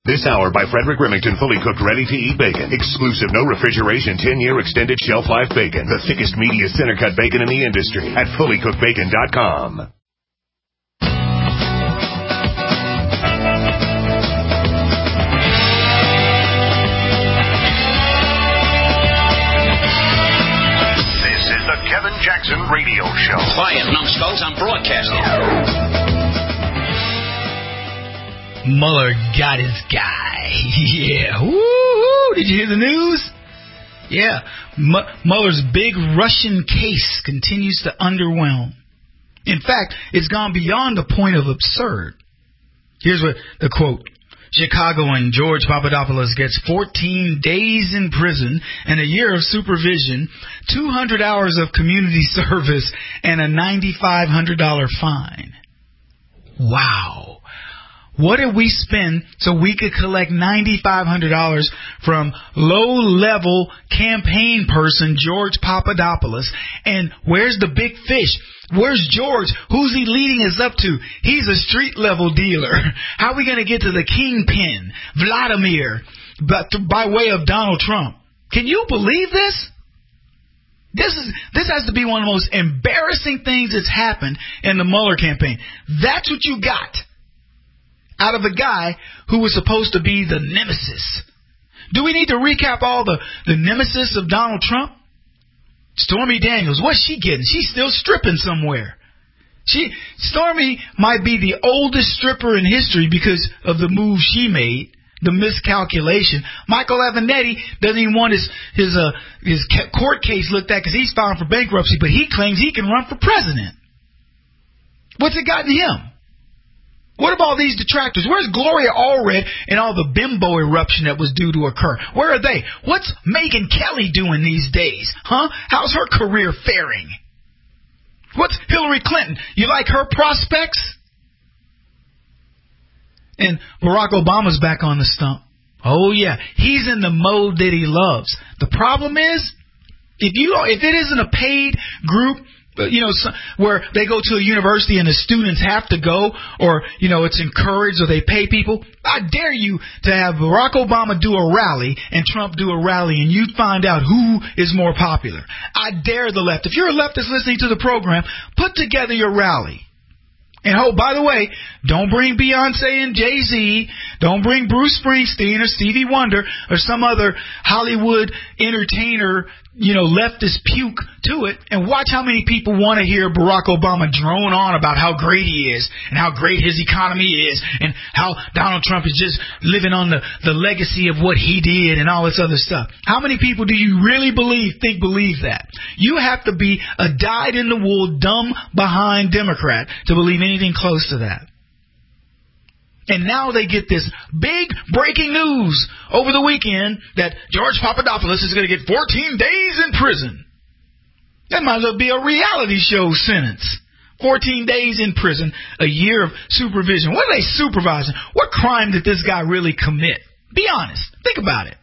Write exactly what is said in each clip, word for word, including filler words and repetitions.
This hour by Frederick Remington, fully cooked, ready-to-eat bacon. Exclusive, no refrigeration, ten-year extended shelf life bacon. The thickest, meatiest center-cut bacon in the industry at fully cooked bacon dot com. This is the Kevin Jackson Radio Show. Quiet, numbskulls, I'm broadcasting. Mueller got his guy. Yeah. Woo-hoo. Did you hear the news? Yeah. M- Mueller's big Russian case continues to underwhelm. In fact, it's gone beyond the point of absurd. Here's what the quote. Chicagoan George Papadopoulos gets fourteen days in prison and a year of supervision, two hundred hours of community service, and a nine thousand five hundred dollars fine. Wow. What did we spend so we could collect nine thousand five hundred dollars from low-level campaign person George Papadopoulos? And where's the big fish? Where's George? Who's he leading us up to? He's a street-level dealer. How are we going to get to the kingpin, Vladimir, but by way of Donald Trump? Can you believe this? This is this has to be one of the most embarrassing things that's happened in the Mueller campaign. That's what you got out of a guy who was supposed to be the nemesis. Do we need to recap all the, the nemesis of Donald Trump? Stormy Daniels, what's she getting? She's still stripping somewhere. She Stormy might be the oldest stripper in history because of the move she made, the miscalculation. Michael Avenatti doesn't even want his his uh, his court case looked at because he's filing for bankruptcy, but he claims he can run for president. What's it gotten him? What about these detractors? Where's Gloria Allred and all the bimbo eruption that was due to occur? Where are they? What's Megyn Kelly doing these days? Huh? How's her career faring? What's Hillary Clinton? You like her prospects? And Barack Obama's back on the stump. Oh, yeah. He's in the mode that he loves. The problem is, if you if it isn't a paid group, you know, where they go to a university and the students have to go, or, you know, it's encouraged or they pay people, I dare you to have Barack Obama do a rally and Trump do a rally, and you find out who is more popular. I dare the left. If you're a leftist listening to the program, put together your rally. And, oh, by the way, don't bring Beyonce and Jay-Z. Don't bring Bruce Springsteen or Stevie Wonder or some other Hollywood entertainer, you know, leftist puke to it. And watch how many people want to hear Barack Obama drone on about how great he is and how great his economy is and how Donald Trump is just living on the, the legacy of what he did and all this other stuff. How many people do you really believe, think believe that? You have to be a dyed-in-the-wool, dumb behind Democrat to believe anything close to that. And now they get this big breaking news over the weekend that George Papadopoulos is going to get fourteen days in prison. That might as well be a reality show sentence. fourteen days in prison, a year of supervision. What are they supervising? What crime did this guy really commit? Be honest. Think about it.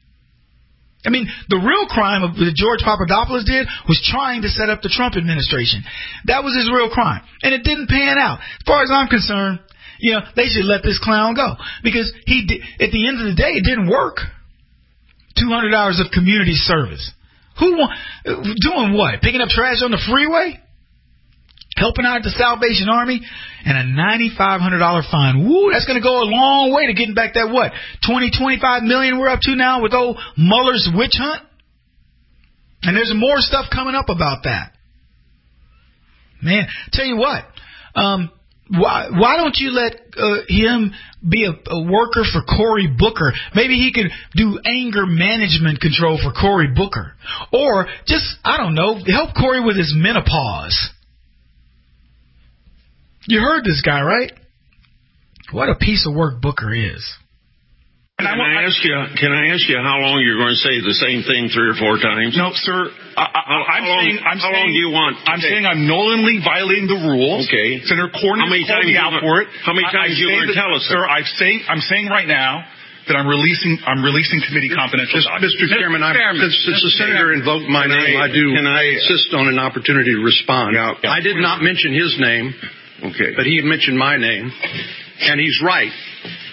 I mean, the real crime of that George Papadopoulos did was trying to set up the Trump administration. That was his real crime. And it didn't pan out. As far as I'm concerned, you know, they should let this clown go. Because he did, at the end of the day, it didn't work. two hundred hours of community service. Who want, doing what? Picking up trash on the freeway? Helping out the Salvation Army? And a nine thousand five hundred dollars fine. Woo, that's going to go a long way to getting back that, what, twenty, twenty-five million we're up to now with old Mueller's witch hunt? And there's more stuff coming up about that. Man, tell you what, um, why why don't you let uh, him be a, a worker for Cory Booker? Maybe he could do anger management control for Cory Booker. Or just, I don't know, help Cory with his menopause. You heard this guy, right? What a piece of work Booker is. Can I, I ask you? Can I ask you how long you're going to say the same thing three or four times? No, sir. I, I, how, I'm how saying. Long, I'm how saying, long do you want? I'm okay. saying I'm knowingly violating the rules. Okay. Senator Cornyn how many called me out for it. How many times are you going to tell us, sir? I'm saying. I'm saying right now that I'm releasing. I'm releasing committee confidential. Mister Chairman, I, since, since the senator invoked my can name, I, I do can I, insist on an opportunity to respond. Yeah, yeah. I did not mention his name. Okay. But he mentioned my name, and he's right.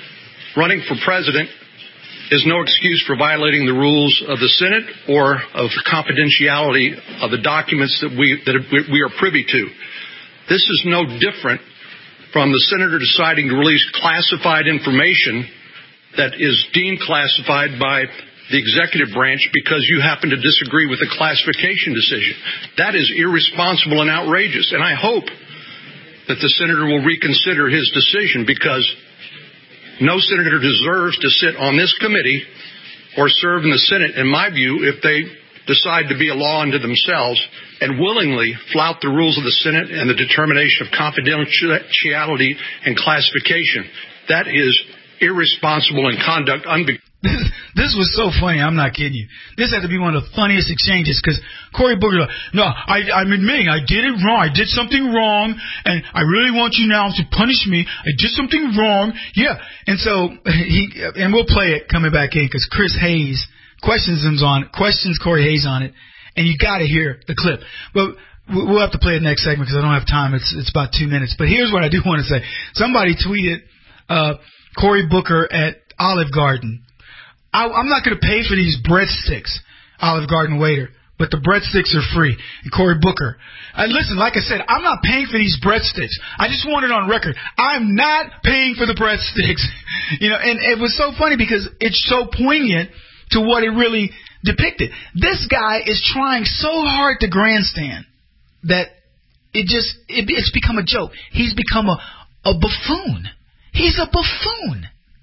running for president is no excuse for violating the rules of the Senate or of the confidentiality of the documents that we that we are privy to. This is no different from the senator deciding to release classified information that is deemed classified by the executive branch because you happen to disagree with the classification decision. That is irresponsible and outrageous, and I hope that the senator will reconsider his decision, because no senator deserves to sit on this committee or serve in the Senate, in my view, if they decide to be a law unto themselves and willingly flout the rules of the Senate and the determination of confidentiality and classification. That is irresponsible and conduct unbecoming. This, this was so funny. I'm not kidding you. This had to be one of the funniest exchanges, because Cory Booker, no, I, I'm admitting I did it wrong. I did something wrong, and I really want you now to punish me. I did something wrong. Yeah. And so he, and we'll play it coming back in, because Chris Hayes questions him on questions Corey Hayes on it, and you got to hear the clip. But we'll have to play it next segment because I don't have time. It's it's about two minutes. But here's what I do want to say. Somebody tweeted uh, Cory Booker at Olive Garden. I, I'm not going to pay for these breadsticks, Olive Garden waiter, but the breadsticks are free. And Cory Booker, uh, listen, like I said, I'm not paying for these breadsticks. I just want it on record. I'm not paying for the breadsticks. You know, and it was so funny because it's so poignant to what it really depicted. This guy is trying so hard to grandstand that it just it, it's become a joke. He's become a, a buffoon. He's a buffoon.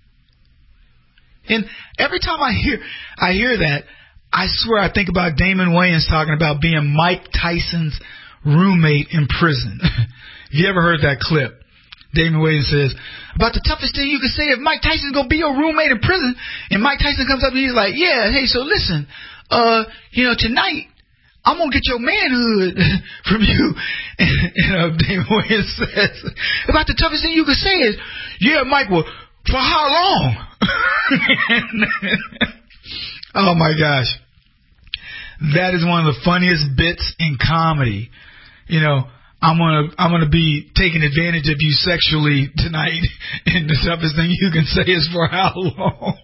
And every time I hear I hear that, I swear I think about Damon Wayans talking about being Mike Tyson's roommate in prison. You ever heard that clip? Damon Wayans says, about the toughest thing you can say if Mike Tyson's going to be your roommate in prison. And Mike Tyson comes up and he's like, yeah, hey, so listen, uh, you know, tonight I'm going to get your manhood from you. And, and uh, Damon Wayans says, about the toughest thing you can say is, yeah, Mike, well, for how long? Oh, my gosh. That is one of the funniest bits in comedy. You know, I'm gonna I'm gonna be taking advantage of you sexually tonight, and the toughest thing you can say is for how long?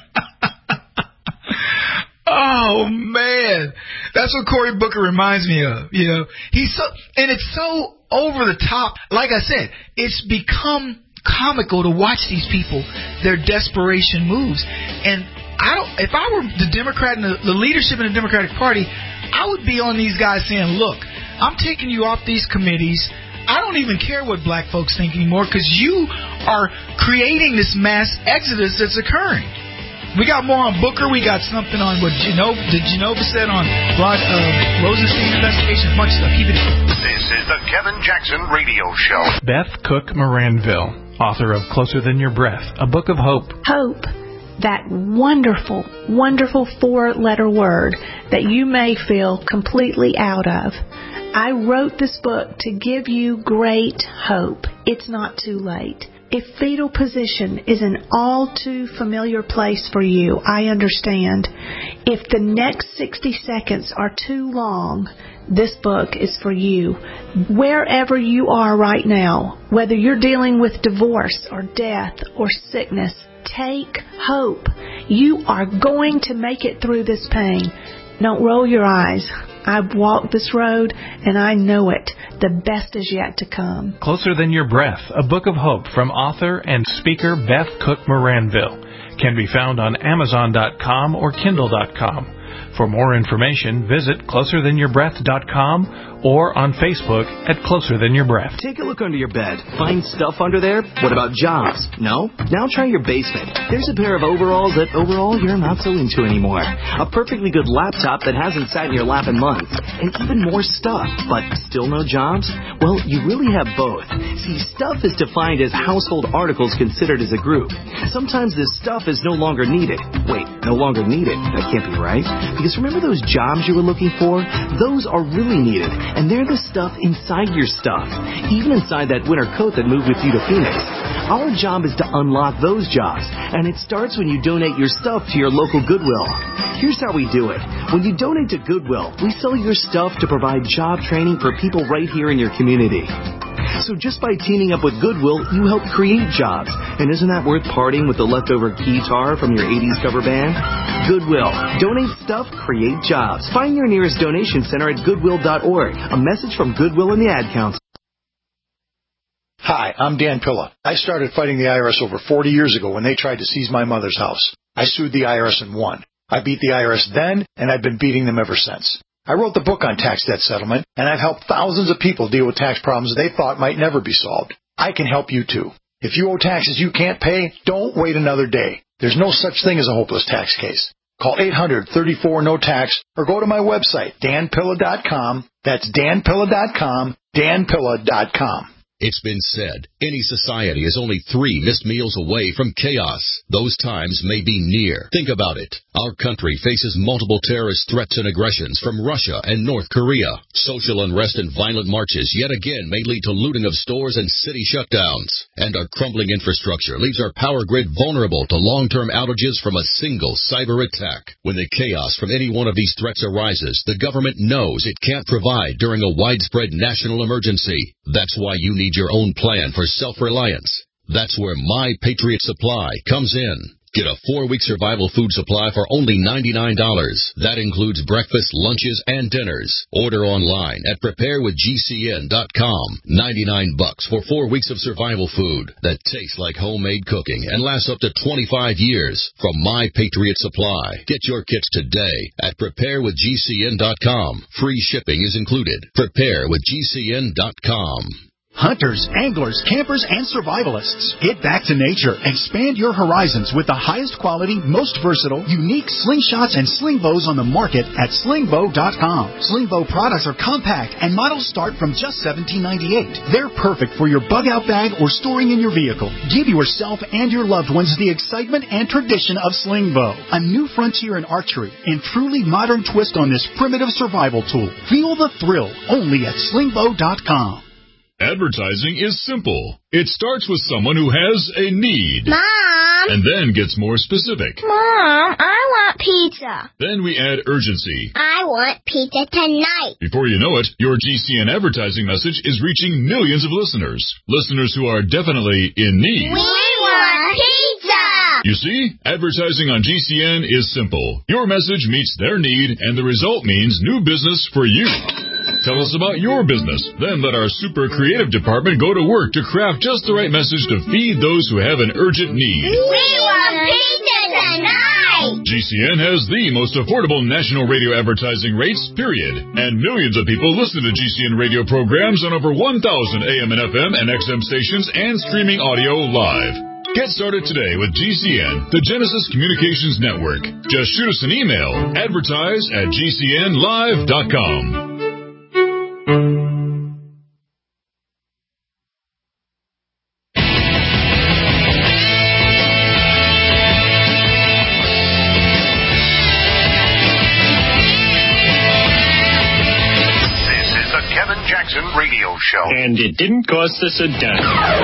Oh man, that's what Cory Booker reminds me of. You know, he's so, and it's so over the top. Like I said, it's become comical to watch these people, their desperation moves. And I don't. If I were the Democrat and the, the leadership in the Democratic Party, I would be on these guys saying, look, I'm taking you off these committees. I don't even care what black folks think anymore, because you are creating this mass exodus that's occurring. We got more on Booker. We got something on what Genova, did Genova said on Rod, uh, Rosenstein investigation. A bunch of stuff. Keep it in. This is the Kevin Jackson Radio Show. Beth Cook Moranville, author of Closer Than Your Breath, a book of hope. Hope. That wonderful, wonderful four-letter word that you may feel completely out of. I wrote this book to give you great hope. It's not too late. If fetal position is an all too familiar place for you, I understand. If the next sixty seconds are too long, this book is for you. Wherever you are right now, whether you're dealing with divorce or death or sickness, take hope. You are going to make it through this pain. Don't roll your eyes. I've walked this road, and I know it. The best is yet to come. Closer Than Your Breath, a book of hope from author and speaker Beth Cook Moranville. Can be found on Amazon dot com or Kindle dot com. For more information, visit closer than your breath dot com or on Facebook at Closer Than Your Breath. Take a look under your bed. Find stuff under there? What about jobs? No? Now try your basement. There's a pair of overalls that overall you're not so into anymore. A perfectly good laptop that hasn't sat in your lap in months. And even more stuff, but still no jobs? Well, you really have both. See, stuff is defined as household articles considered as a group. Sometimes this stuff is no longer needed. Wait, no longer needed? That can't be right. Because remember those jobs you were looking for? Those are really needed. And they're the stuff inside your stuff. Even inside that winter coat that moved with you to Phoenix. Our job is to unlock those jobs. And it starts when you donate your stuff to your local Goodwill. Here's how we do it. When you donate to Goodwill, we sell your stuff to provide job training for people right here in your community. So just by teaming up with Goodwill, you help create jobs. And isn't that worth parting with the leftover guitar from your eighties cover band? Goodwill. Donate stuff, create jobs. Find your nearest donation center at goodwill dot org. A message from Goodwill and the Ad Council. Hi, I'm Dan Pilla. I started fighting the I R S over forty years ago when they tried to seize my mother's house. I sued the I R S and won. I beat the I R S then, and I've been beating them ever since. I wrote the book on tax debt settlement, and I've helped thousands of people deal with tax problems they thought might never be solved. I can help you, too. If you owe taxes you can't pay, don't wait another day. There's no such thing as a hopeless tax case. Call eight hundred, thirty-four, no tax or go to my website, dan pilla dot com. That's dan pilla dot com, dan pilla dot com. It's been said, any society is only three missed meals away from chaos. Those times may be near. Think about it. Our country faces multiple terrorist threats and aggressions from Russia and North Korea. Social unrest and violent marches yet again may lead to looting of stores and city shutdowns. And our crumbling infrastructure leaves our power grid vulnerable to long-term outages from a single cyber attack. When the chaos from any one of these threats arises, the government knows it can't provide during a widespread national emergency. That's why you need your own plan for self-reliance. That's where My Patriot Supply comes in. Get a four-week survival food supply for only ninety-nine dollars. That includes breakfast, lunches, and dinners. Order online at prepare with G C N dot com. ninety-nine bucks for four weeks of survival food that tastes like homemade cooking and lasts up to twenty-five years from My Patriot Supply. Get your kits today at prepare with G C N dot com. Free shipping is included. prepare with G C N dot com. Hunters, anglers, campers, and survivalists. Get back to nature. Expand your horizons with the highest quality, most versatile, unique slingshots and sling bows on the market at sling bow dot com. Sling bow products are compact and models start from just seventeen ninety-eight. They're perfect for your bug-out bag or storing in your vehicle. Give yourself and your loved ones the excitement and tradition of sling bow, a new frontier in archery and truly modern twist on this primitive survival tool. Feel the thrill only at sling bow dot com. Advertising is simple. It starts with someone who has a need. Mom! And then gets more specific. Mom, I want pizza. Then we add urgency. I want pizza tonight. Before you know it, your G C N advertising message is reaching millions of listeners. Listeners who are definitely in need. We want pizza! You see, advertising on G C N is simple. Your message meets their need, and the result means new business for you. Tell us about your business. Then let our super creative department go to work to craft just the right message to feed those who have an urgent need. We want pizza tonight! G C N has the most affordable national radio advertising rates, period. And millions of people listen to G C N radio programs on over one thousand A M and F M and X M stations and streaming audio live. Get started today with G C N, the Genesis Communications Network. Just shoot us an email, advertise at G C N live dot com. Radio show. And it didn't cost us a dime.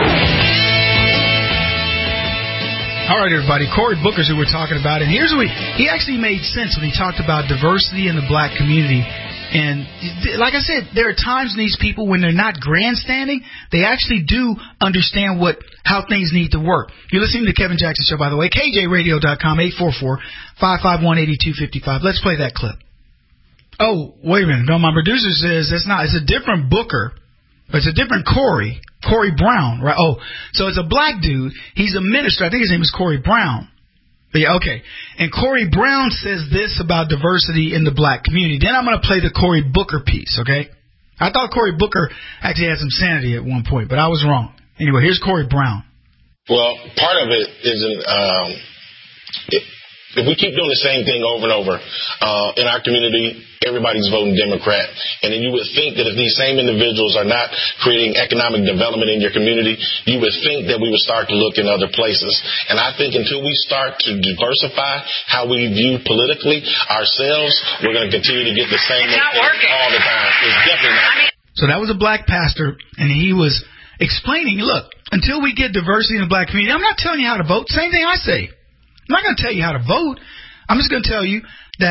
All right, everybody. Cory Booker's who we're talking about. And here's what we, he actually made sense when he talked about diversity in the black community. And like I said, there are times in these people when they're not grandstanding, they actually do understand what how things need to work. You're listening to the Kevin Jackson Show, by the way. K J radio dot com, eight four four, five five one, eight two five five. Let's play that clip. Oh, wait a minute. No, my producer says that's not. It's a different Booker. It's a different Cory. Cory Brown, right? Oh, so it's a black dude. He's a minister. I think his name is Cory Brown. But yeah, okay. And Cory Brown says this about diversity in the black community. Then I'm going to play the Cory Booker piece, okay? I thought Cory Booker actually had some sanity at one point, but I was wrong. Anyway, here's Cory Brown. Well, part of it isn't... Um, it, If we keep doing the same thing over and over, uh, in our community, everybody's voting Democrat. And then you would think that if these same individuals are not creating economic development in your community, you would think that we would start to look in other places. And I think until we start to diversify how we view politically ourselves, we're going to continue to get the same it's not working. all the time. It's definitely not. So that was a black pastor, and he was explaining, look, until we get diversity in the black community, I'm not telling you how to vote. Same thing I say. I'm not going to tell you how to vote. I'm just going to tell you that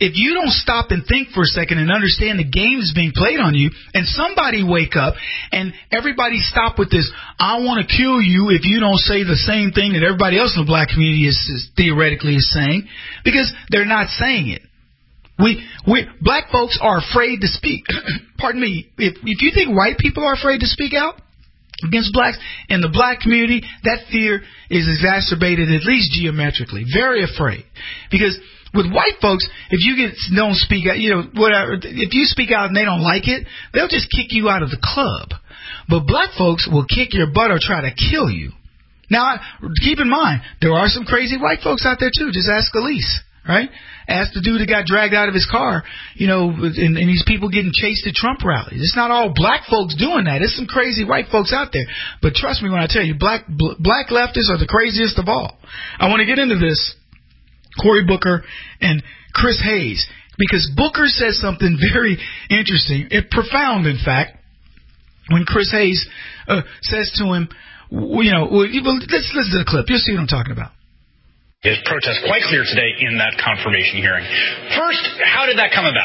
if you don't stop and think for a second and understand the game is being played on you, and somebody wake up and everybody stop with this, I want to kill you if you don't say the same thing that everybody else in the black community is, is theoretically is saying, because they're not saying it. We, we black folks are afraid to speak. Pardon me. If, if you think white people are afraid to speak out against blacks in the black community, that fear is exacerbated at least geometrically. Very afraid. Because with white folks, if you get don't speak out, you know, whatever, if you speak out and they don't like it, they'll just kick you out of the club. But black folks will kick your butt or try to kill you. Now, keep in mind, there are some crazy white folks out there too. Just ask Elise. Right? Ask the dude that got dragged out of his car, you know, and, and these people getting chased at Trump rallies. It's not all black folks doing that. There's some crazy white folks out there. But trust me when I tell you, black bl- black leftists are the craziest of all. I want to get into this, Cory Booker and Chris Hayes, because Booker says something very interesting, and profound, in fact, when Chris Hayes uh, says to him, you know, well, let's listen to the clip. You'll see what I'm talking about. His protest quite clear today in that confirmation hearing. First, how did that come about?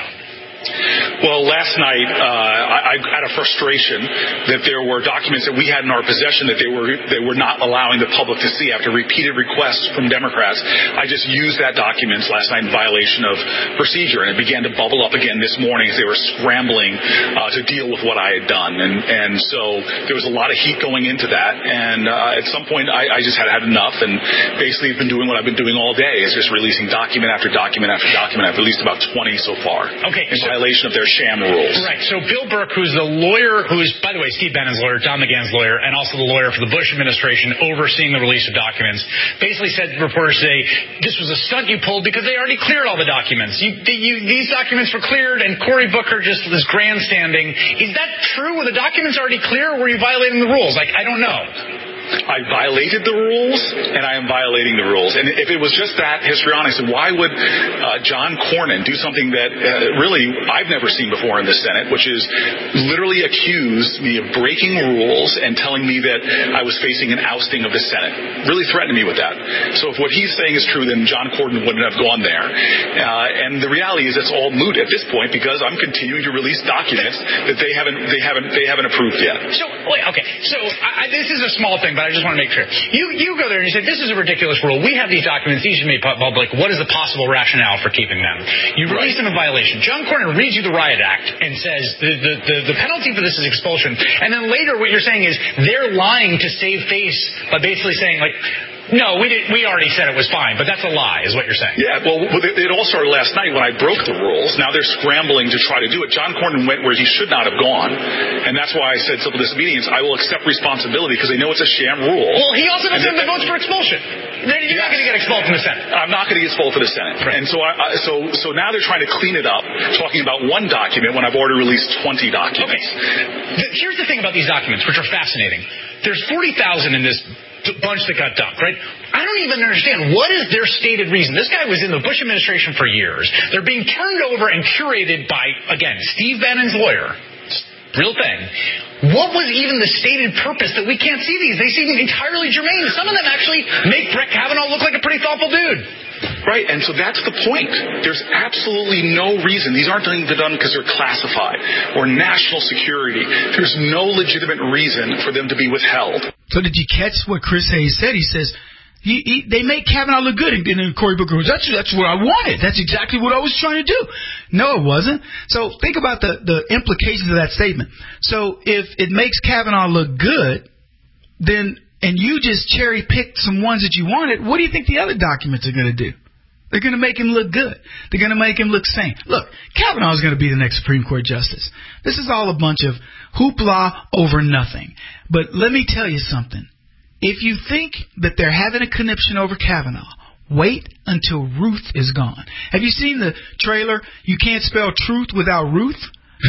Well, last night, uh, I, I had a frustration that there were documents that we had in our possession that they were they were not allowing the public to see after repeated requests from Democrats. I just used that document last night in violation of procedure, and it began to bubble up again this morning as they were scrambling uh, to deal with what I had done. And, and so there was a lot of heat going into that, and uh, at some point I, I just had had enough, and basically have been doing what I've been doing all day, is just releasing document after document after document. I've released about twenty so far. Okay. In so violation of their sham rules. Right. So Bill Burke, who's the lawyer, who's, by the way, Steve Bannon's lawyer, Don McGahn's lawyer, and also the lawyer for the Bush administration overseeing the release of documents, basically said to reporters today, this was a stunt you pulled because they already cleared all the documents. You, you, these documents were cleared, and Cory Booker just was grandstanding. Is that true? Were the documents already clear, or were you violating the rules? Like, I don't know. I violated the rules, and I am violating the rules. And if it was just that histrionics, then why would uh, John Cornyn do something that uh, really I've never seen before in the Senate, which is literally accuse me of breaking rules and telling me that I was facing an ousting of the Senate? Really threatened me with that. So if what he's saying is true, then John Cornyn wouldn't have gone there. Uh, and the reality is it's all moot at this point because I'm continuing to release documents that they haven't they haven't they haven't approved yet. So wait, okay. So I, this is a small thing, but I just want to make sure. You you go there and you say, this is a ridiculous rule. We have these documents. These should be public. What is the possible rationale for keeping them? You release right. them in violation. John Cornyn reads you the Riot Act and says the, the, the, the penalty for this is expulsion. And then later what you're saying is they're lying to save face by basically saying, like, no, we did, we already said it was fine, but that's a lie, is what you're saying. Yeah, well, it all started last night when I broke the rules. Now they're scrambling to try to do it. John Cornyn went where he should not have gone, and that's why I said civil disobedience. I will accept responsibility because they know it's a sham rule. Well, he also doesn't have the votes for expulsion. You're yes. not going to get expelled from the Senate. I'm not going to get expelled from the Senate. Right. And so, I, I, so, so now they're trying to clean it up, talking about one document when I've already released twenty documents. Okay. Here's the thing about these documents, which are fascinating. There's forty thousand in this bunch that got dumped, right? I don't even understand. What is their stated reason? This guy was in the Bush administration for years. They're being turned over and curated by, again, Steve Bannon's lawyer. Real thing. What was even the stated purpose that we can't see these? They seem entirely germane. Some of them actually make Brett Kavanaugh look like a pretty thoughtful dude. Right, and so that's the point. There's absolutely no reason. These aren't done because they're classified or national security. There's no legitimate reason for them to be withheld. So did you catch what Chris Hayes said? He says, he, he, they make Kavanaugh look good. And then Cory Booker goes, that's, that's what I wanted. That's exactly what I was trying to do. No, it wasn't. So think about the, the implications of that statement. So if it makes Kavanaugh look good, then... and you just cherry-picked some ones that you wanted, what do you think the other documents are going to do? They're going to make him look good. They're going to make him look sane. Look, Kavanaugh is going to be the next Supreme Court justice. This is all a bunch of hoopla over nothing. But let me tell you something. If you think that they're having a conniption over Kavanaugh, wait until Ruth is gone. Have you seen the trailer, You Can't Spell Truth Without Ruth?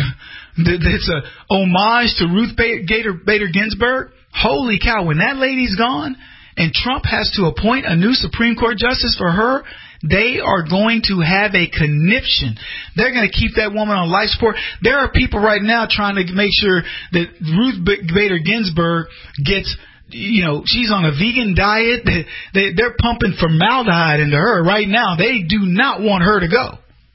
It's a homage to Ruth Bader, Bader Ginsburg. Holy cow, when that lady's gone and Trump has to appoint a new Supreme Court justice for her, they are going to have a conniption. They're going to keep that woman on life support. There are people right now trying to make sure that Ruth Bader Ginsburg gets, you know, she's on a vegan diet. They, they, they're pumping formaldehyde into her right now. They do not want her to go.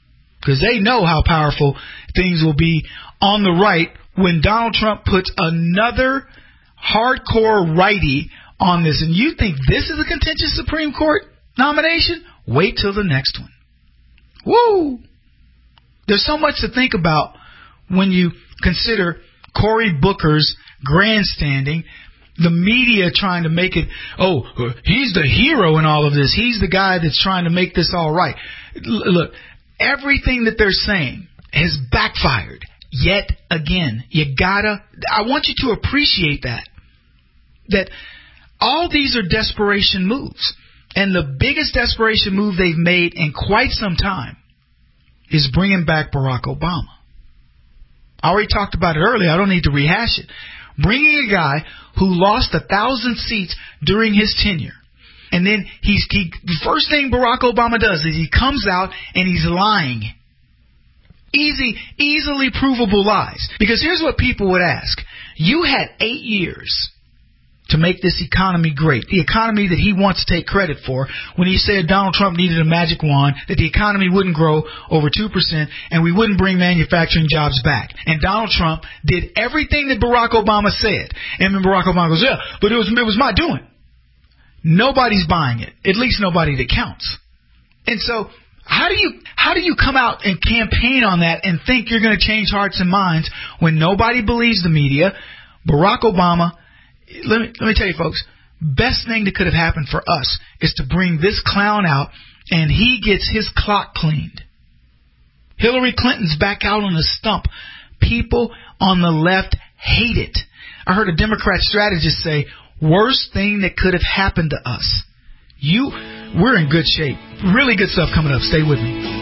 because they know how powerful things will be on the right when Donald Trump puts another hardcore righty on this. And you think this is a contentious Supreme Court nomination? Wait till the next one. Woo! There's so much to think about when you consider Cory Booker's grandstanding, the media trying to make it, oh, he's the hero in all of this. He's the guy that's trying to make this all right. L- look, everything that they're saying has backfired yet again. You gotta, I want you to appreciate that. That all these are desperation moves. And the biggest desperation move they've made in quite some time is bringing back Barack Obama. I already talked about it earlier. I don't need to rehash it. Bringing a guy who lost a thousand seats during his tenure. And then he's, he, the first thing Barack Obama does is he comes out and he's lying. Easy, easily provable lies. Because here's what people would ask. You had eight years to make this economy great. The economy that he wants to take credit for when he said Donald Trump needed a magic wand, that the economy wouldn't grow over two percent and we wouldn't bring manufacturing jobs back. And Donald Trump did everything that Barack Obama said. And then Barack Obama goes, yeah, but it was, it was my doing. Nobody's buying it. At least nobody that counts. And so how do you how do you come out and campaign on that and think you're going to change hearts and minds when nobody believes the media? Barack Obama, let me let me tell you, folks, best thing that could have happened for us is to bring this clown out and he gets his clock cleaned. Hillary Clinton's back out on the stump. People on the left hate it. I heard a Democrat strategist say, worst thing that could have happened to us. You, we're in good shape. Really good stuff coming up. Stay with me.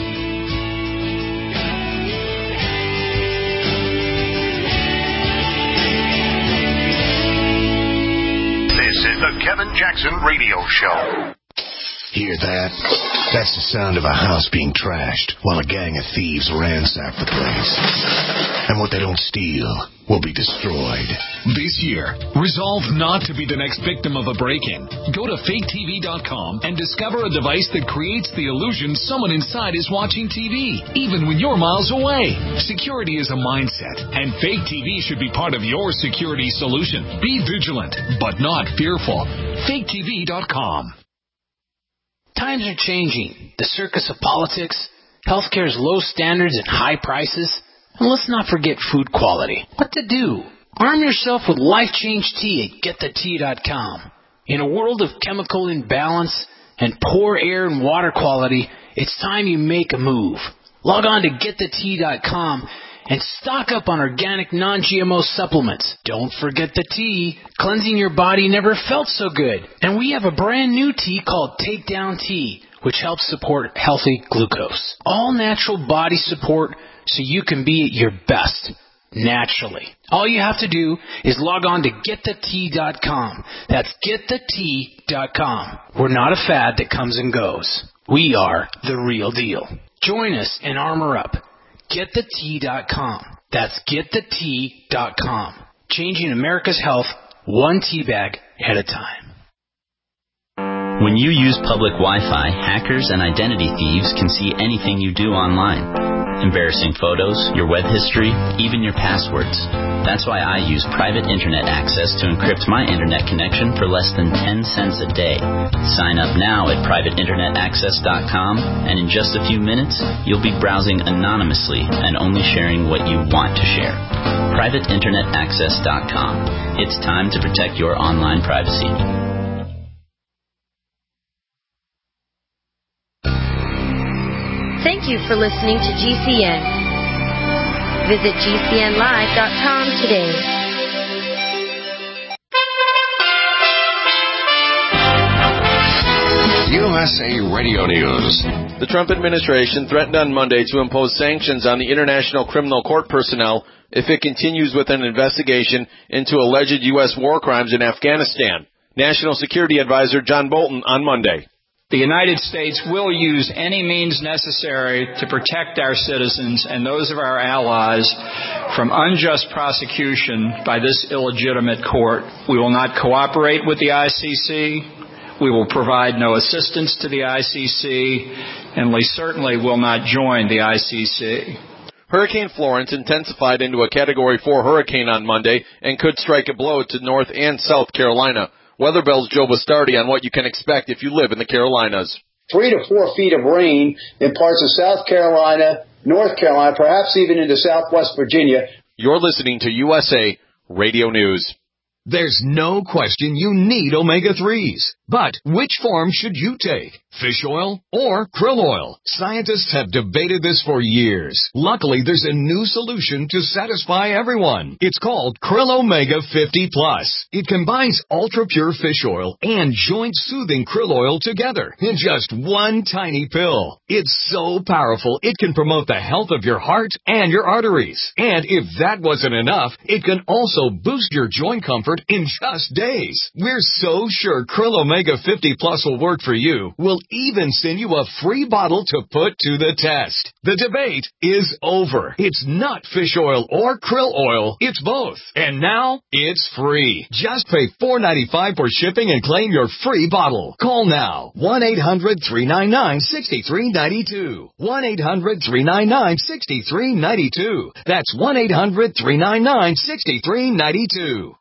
This is the Kevin Jackson Radio Show. Hear that? That's the sound of a house being trashed while a gang of thieves ransack the place. And what they don't steal will be destroyed. This year, resolve not to be the next victim of a break-in. Go to fake T V dot com and discover a device that creates the illusion someone inside is watching T V, even when you're miles away. Security is a mindset, and Fake T V should be part of your security solution. Be vigilant, but not fearful. fake T V dot com. Times are changing. The circus of politics, healthcare's low standards and high prices, and let's not forget food quality. What to do? Arm yourself with Life Change Tea at get the tea dot com. In a world of chemical imbalance and poor air and water quality, it's time you make a move. Log on to get the tea dot com and stock up on organic non-G M O supplements. Don't forget the tea. Cleansing your body never felt so good. And we have a brand new tea called Takedown Tea, which helps support healthy glucose. All natural body support so you can be at your best, naturally. All you have to do is log on to get the tea dot com. That's get the tea dot com. We're not a fad that comes and goes. We are the real deal. Join us and armor up. get the tea dot com. That's get the tea dot com. Changing America's health one tea bag at a time. When you use public Wi-Fi, hackers and identity thieves can see anything you do online. Embarrassing photos, your web history, even your passwords. That's why I use private internet access to encrypt my internet connection for less than ten cents a day. Sign up now at private internet access dot com, and in just a few minutes, you'll be browsing anonymously and only sharing what you want to share. private internet access dot com. It's time to protect your online privacy. Thank you for listening to G C N. Visit G C N live dot com today. U S A Radio News. The Trump administration threatened on Monday to impose sanctions on the International Criminal Court personnel if it continues with an investigation into alleged U S war crimes in Afghanistan. National Security Advisor John Bolton on Monday. The United States will use any means necessary to protect our citizens and those of our allies from unjust prosecution by this illegitimate court. We will not cooperate with the I C C. We will provide no assistance to the I C C, and we certainly will not join the I C C. Hurricane Florence intensified into a Category four hurricane on Monday and could strike a blow to North and South Carolina. Weatherbell's Joe Bastardi on what you can expect if you live in the Carolinas. Three to four feet of rain in parts of South Carolina, North Carolina, perhaps even into southwest Virginia. You're listening to U S A Radio News. There's no question you need omega threes. But which form should you take? Fish oil or krill oil? Scientists have debated this for years. Luckily, there's a new solution to satisfy everyone. It's called Krill Omega fifty plus. It combines ultra-pure fish oil and joint-soothing krill oil together in just one tiny pill. It's so powerful, it can promote the health of your heart and your arteries. And if that wasn't enough, it can also boost your joint comfort in just days. We're so sure Krill Omega fifty plus will work for you. We'll even send you a free bottle to put to the test. The debate is over. It's not fish oil or krill oil. It's both. And now it's free. Just pay four dollars and ninety-five cents for shipping and claim your free bottle. Call now. one eight hundred three nine nine six three nine two. one eight hundred three nine nine six three nine two. That's one eight hundred three nine nine six three nine two.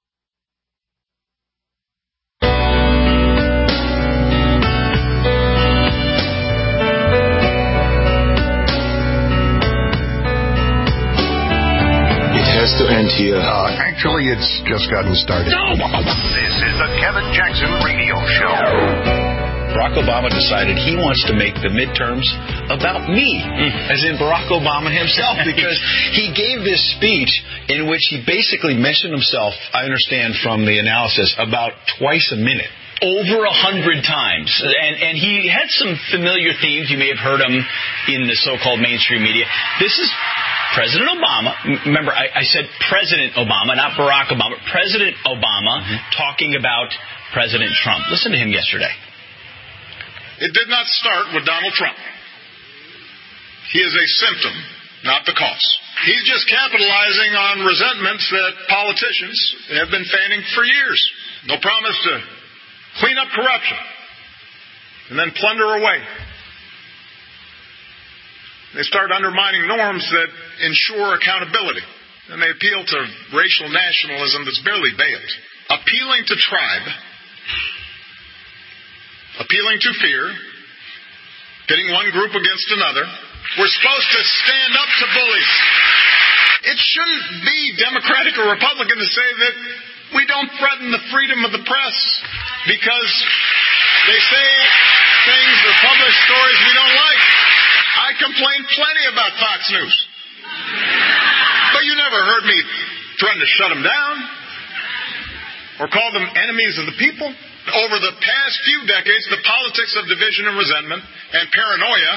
Has to end here. Uh, actually, it's just gotten started. No! This is the Kevin Jackson Radio Show. Barack Obama decided he wants to make the midterms about me, mm. as in Barack Obama himself, because he gave this speech in which he basically mentioned himself, I understand from the analysis, about twice a minute. Over a hundred times. And and he had some familiar themes. You may have heard them in the so-called mainstream media. This is President Obama. Remember, I, I said President Obama, not Barack Obama. President Obama mm-hmm. talking about President Trump. Listen to him yesterday. It did not start with Donald Trump. He is a symptom, not the cause. He's just capitalizing on resentments that politicians have been fanning for years. No promise to clean up corruption and then plunder away. They start undermining norms that ensure accountability, and they appeal to racial nationalism that's barely veiled. Appealing to tribe, appealing to fear, pitting one group against another. We're supposed to stand up to bullies. It shouldn't be Democratic or Republican to say that we don't threaten the freedom of the press because they say things or publish stories we don't like. I complain plenty about Fox News. But you never heard me threaten to shut them down or call them enemies of the people. Over the past few decades, the politics of division and resentment and paranoia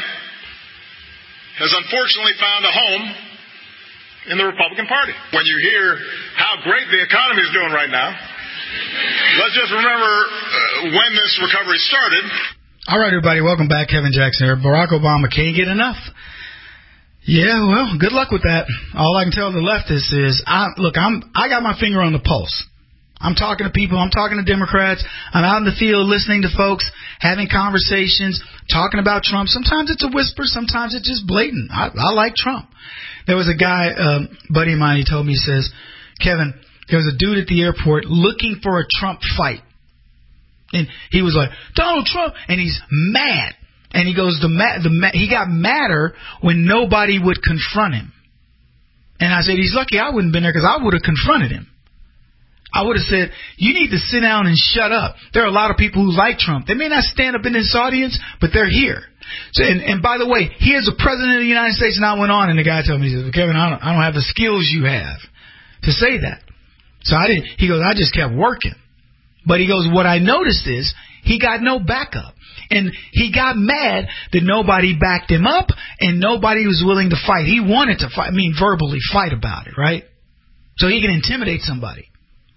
has unfortunately found a home in the Republican Party. When you hear how great the economy is doing right now, let's just remember uh, when this recovery started. All right, everybody, welcome back. Kevin Jackson here. Barack Obama can't get enough. Yeah, well, good luck with that. All I can tell the leftists is, I, look, I'm, I got my finger on the pulse. I'm talking to people. I'm talking to Democrats. I'm out in the field listening to folks, having conversations, talking about Trump. Sometimes it's a whisper. Sometimes it's just blatant. I, I like Trump. There was a guy, um, buddy of mine, he told me, he says, Kevin, there was a dude at the airport looking for a Trump fight. And he was like, Donald Trump, and he's mad. And he goes, the ma- the ma- he got madder when nobody would confront him. And I said, he's lucky I wouldn't have been there because I would have confronted him. I would have said, you need to sit down and shut up. There are a lot of people who like Trump. They may not stand up in this audience, but they're here. So, and, and by the way, he is the president of the United States. And I went on, and the guy told me, he said, Kevin, I don't, I don't have the skills you have to say that. So I didn't. He goes, I just kept working. But he goes, what I noticed is he got no backup. And he got mad that nobody backed him up and nobody was willing to fight. He wanted to fight, I mean, verbally fight about it, right? So he can intimidate somebody.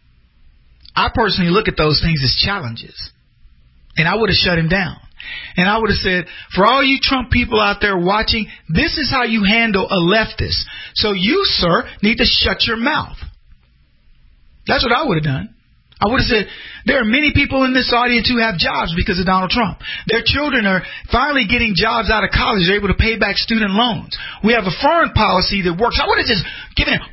I personally look at those things as challenges. And I would have shut him down. And I would have said, for all you Trump people out there watching, this is how you handle a leftist. So you, sir, need to shut your mouth. That's what I would have done. I would have said, there are many people in this audience who have jobs because of Donald Trump. Their children are finally getting jobs out of college. They're able to pay back student loans. We have a foreign policy that works. I would have just given him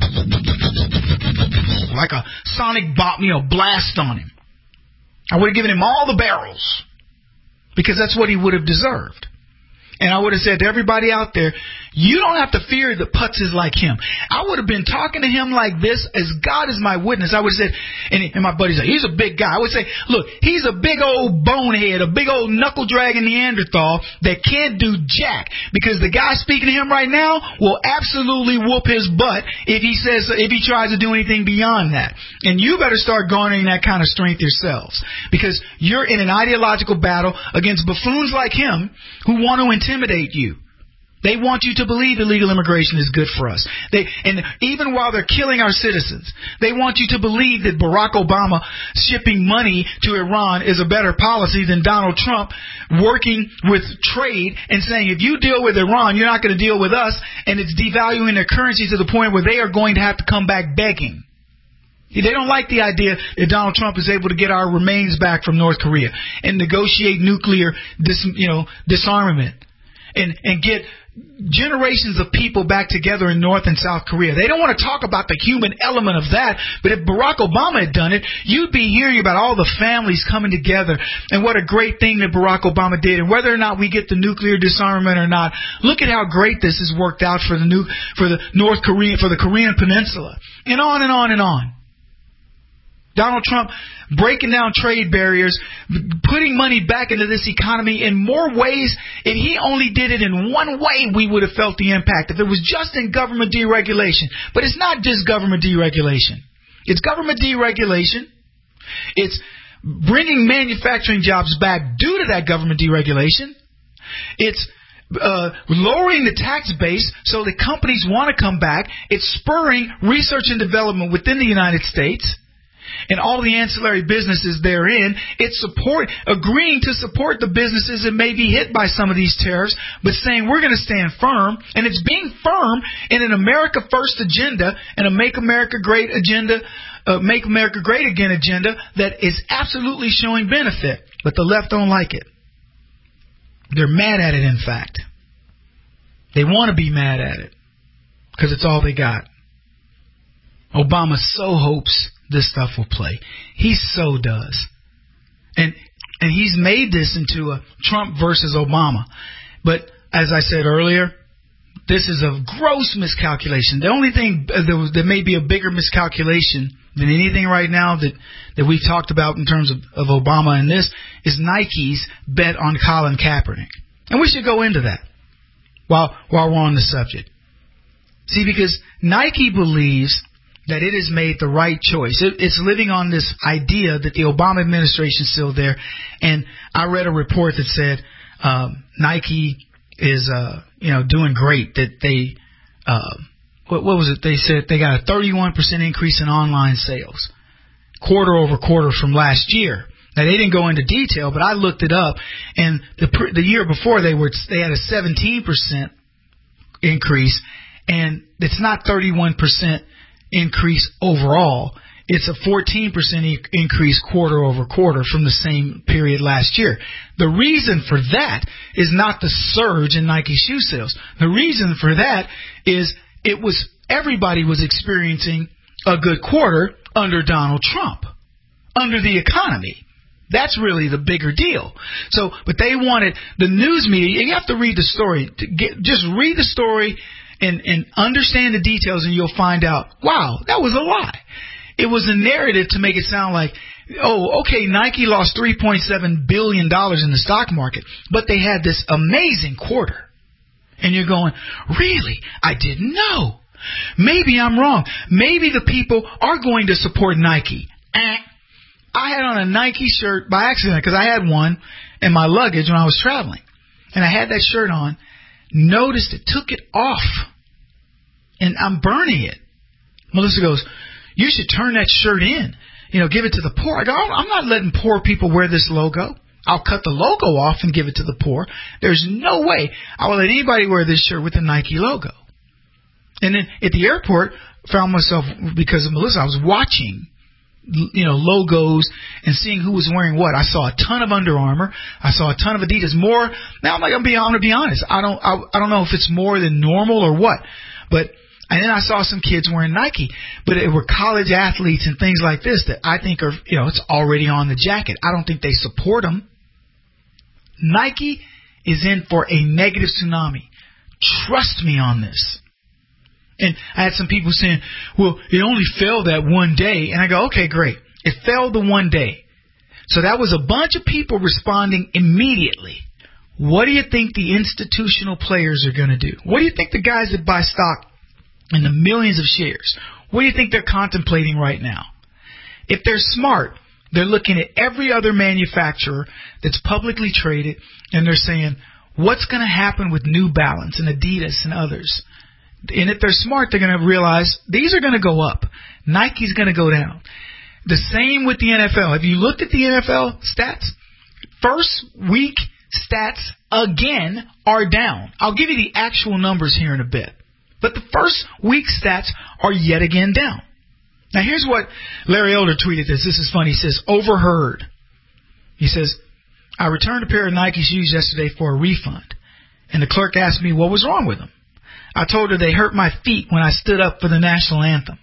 like a sonic bomb, you know, blast on him. I would have given him all the barrels because that's what he would have deserved. And I would have said to everybody out there, you don't have to fear the putzes like him. I would have been talking to him like this, as God is my witness. I would have said, and, and my buddy's like, he's a big guy. I would say, look, he's a big old bonehead, a big old knuckle-dragging Neanderthal that can't do jack. Because the guy speaking to him right now will absolutely whoop his butt if he says, if he tries to do anything beyond that. And you better start garnering that kind of strength yourselves. Because you're in an ideological battle against buffoons like him who want to intimidate you. They want you to believe illegal immigration is good for us. They, and even while they're killing our citizens, they want you to believe that Barack Obama shipping money to Iran is a better policy than Donald Trump working with trade and saying, if you deal with Iran, you're not going to deal with us, and it's devaluing their currency to the point where they are going to have to come back begging. They don't like the idea that Donald Trump is able to get our remains back from North Korea and negotiate nuclear dis, you know, disarmament and, and get generations of people back together in North and South Korea. They don't want to talk about the human element of that, but if Barack Obama had done it, you'd be hearing about all the families coming together and what a great thing that Barack Obama did, and whether or not we get the nuclear disarmament or not. Look at how great this has worked out for the new, for the North Korean, for the Korean Peninsula, and on and on and on. Donald Trump breaking down trade barriers, putting money back into this economy in more ways. If he only did it in one way, we would have felt the impact. If it was just in government deregulation. But it's not just government deregulation. It's government deregulation. It's bringing manufacturing jobs back due to that government deregulation. It's Uh, lowering the tax base so that companies want to come back. It's spurring research and development within the United States and all the ancillary businesses therein. It's support, agreeing to support the businesses that may be hit by some of these tariffs, but saying we're going to stand firm. And it's being firm in an America First agenda and a Make America Great agenda, uh, Make America Great Again agenda that is absolutely showing benefit. But the left don't like it. They're mad at it, in fact. They want to be mad at it because it's all they got. Obama so hopes this stuff will play. He so does. And and he's made this into a Trump versus Obama. But as I said earlier, this is a gross miscalculation. The only thing that, was, that may be a bigger miscalculation than anything right now that, that we've talked about in terms of, of Obama and this is Nike's bet on Colin Kaepernick. And we should go into that while while we're on the subject. See, because Nike believes that it has made the right choice. It, it's living on this idea that the Obama administration is still there. And I read a report that said um, Nike is, uh, you know, doing great. That they, uh, what, what was it? They said they got a thirty-one percent increase in online sales, quarter over quarter from last year. Now they didn't go into detail, but I looked it up, and the the year before they were they had a seventeen percent increase, and it's not thirty-one percent increase overall. It's a fourteen percent increase quarter over quarter from the same period last year. The reason for that is not the surge in Nike shoe sales. The reason for that is it was everybody was experiencing a good quarter under Donald Trump, under the economy. That's really the bigger deal. So, but they wanted the news media. You have to read the story. To get, just read the story and, and understand the details, and you'll find out, wow, that was a lie. It was a narrative to make it sound like, oh, okay, Nike lost three point seven billion dollars in the stock market, but they had this amazing quarter. And you're going, really? I didn't know. Maybe I'm wrong. Maybe the people are going to support Nike. Eh. I had on a Nike shirt by accident because I had one in my luggage when I was traveling. And I had that shirt on, noticed it, took it off, and I'm burning it. Melissa goes, you should turn that shirt in, you know, give it to the poor. I go, I'm not letting poor people wear this logo. I'll cut the logo off and give it to the poor. There's no way I will let anybody wear this shirt with the Nike logo. And then at the airport, found myself, because of Melissa, I was watching you know, logos and seeing who was wearing what. I saw a ton of Under Armour. I saw a ton of Adidas. More now, I'm like, I'm, be, I'm gonna be honest. I don't, I, I don't know if it's more than normal or what, but. And then I saw some kids wearing Nike, but it were college athletes and things like this that I think are, you know, it's already on the jacket. I don't think they support them. Nike is in for a negative tsunami. Trust me on this. And I had some people saying, well, it only fell that one day. And I go, okay, great. It fell the one day. So that was a bunch of people responding immediately. What do you think the institutional players are going to do? What do you think the guys that buy stock in the millions of shares, what do you think they're contemplating right now? If they're smart, they're looking at every other manufacturer that's publicly traded, and they're saying, what's going to happen with New Balance and Adidas and others? And if they're smart, they're going to realize these are going to go up. Nike's going to go down. The same with the N F L. Have you looked at the N F L stats? First week stats, again, are down. I'll give you the actual numbers here in a bit. But the first week stats are yet again down. Now, here's what Larry Elder tweeted this. This is funny. He says, overheard. He says, I returned a pair of Nike shoes yesterday for a refund, and the clerk asked me what was wrong with them. I told her they hurt my feet when I stood up for the national anthem.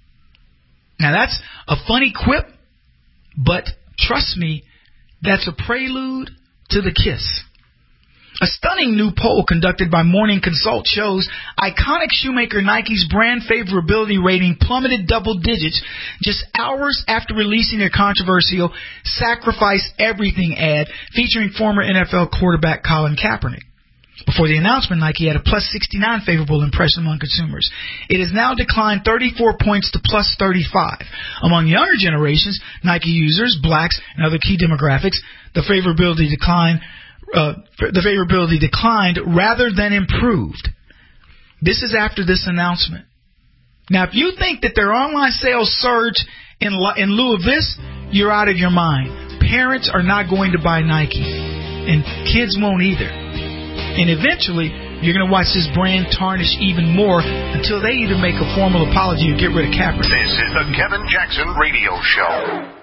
Now, that's a funny quip, but trust me, that's a prelude to the kiss. A stunning new poll conducted by Morning Consult shows iconic shoemaker Nike's brand favorability rating plummeted double digits just hours after releasing their controversial Sacrifice Everything ad featuring former N F L quarterback Colin Kaepernick. Before the announcement, Nike had a plus sixty-nine favorable impression among consumers. It has now declined thirty-four points to plus thirty-five. Among younger generations, Nike users, blacks, and other key demographics, the favorability declined Uh, the favorability declined rather than improved. This is after this announcement. Now, if you think that their online sales surge in, in lieu of this, you're out of your mind. Parents are not going to buy Nike, and kids won't either. And eventually, you're going to watch this brand tarnish even more until they either make a formal apology or get rid of Kaepernick. This is the Kevin Jackson Radio Show.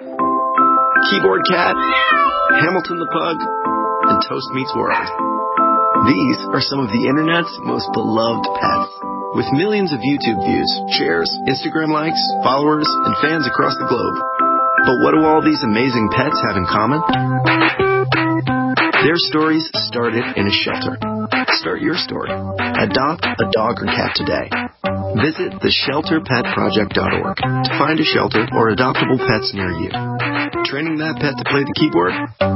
Keyboard Cat, Hamilton the Pug, and Toast Meets World. These are some of the internet's most beloved pets. With millions of YouTube views, shares, Instagram likes, followers, and fans across the globe. But what do all these amazing pets have in common? Their stories started in a shelter. Start your story. Adopt a dog or cat today. Visit the shelter pet project dot org to find a shelter or adoptable pets near you. Training that pet to play the keyboard?